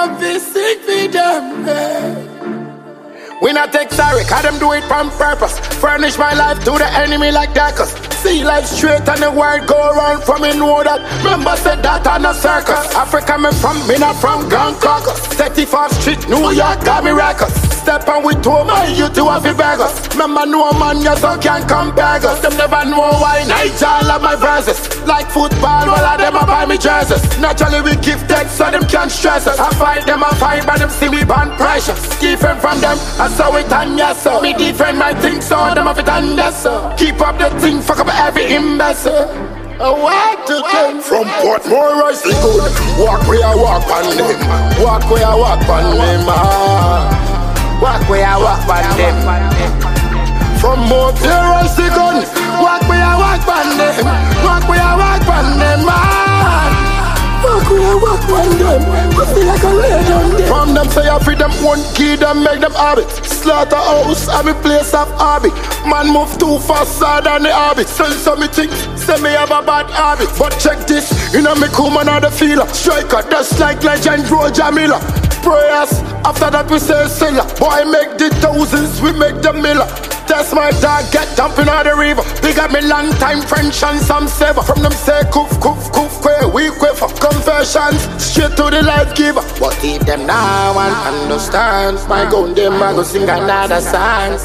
want to sick for them. We not take sorry, cause them do it on purpose. Furnish my life to the enemy like Dacus. See life straight and the world go around from me know that. Remember said that on a circus. Africa me not from Grand Caucus. 34th Street, New York got me records. Step on with two my you two have the beggars. Remember no man you so can't compare us. Them never know why Nigel love my verses. Like football, all of them a buy me jerseys. Naturally we give thanks so them can't stress us. I fight them, I fight but them see me born precious. Different from them, I saw it and yes sir. Me different my things so them have it and yes sir. Keep up the thing, fuck up every imbecile. I want to come from Portmore, I see good. Walk where I walk on them. Walk where I walk on them. Walk where I walk on them. From Mount Pierre, I see gun. Walk where I walk on them. Walk where I walk on them. Walk where I walk on them. I feel like a legend. From them say I free them one key, them make them habit. Slaughterhouse, I'm a place of hobby. Man move too faster than the habit. Sell some me things, say me have a bad habit. But check this, you know me cool man the feeler. Striker, just like legend Roger Miller. Prayers, after that we say siller. Boy make the thousands, we make the miller. That's my dog, get dumping on the river. Big up me long time French and some sever. From them say koof, koof, koof, quay, we quiver. Confessions, straight to the life giver. But if them now and understand, my gun them I go sing another song.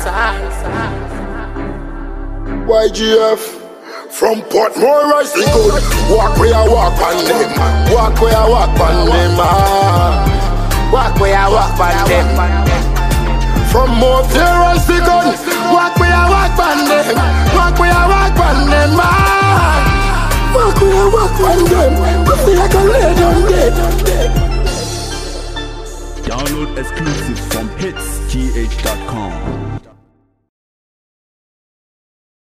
YGF from Portmore, I see good. Walk where I walk on them. Walk where I walk on them. Walk where I walk on them. From Mount Pierre, I see gun. Walk where I walk on them. Walk where I walk on them. Walk where I walk on them. I feel like a legend. Download exclusive from hitsgh.com.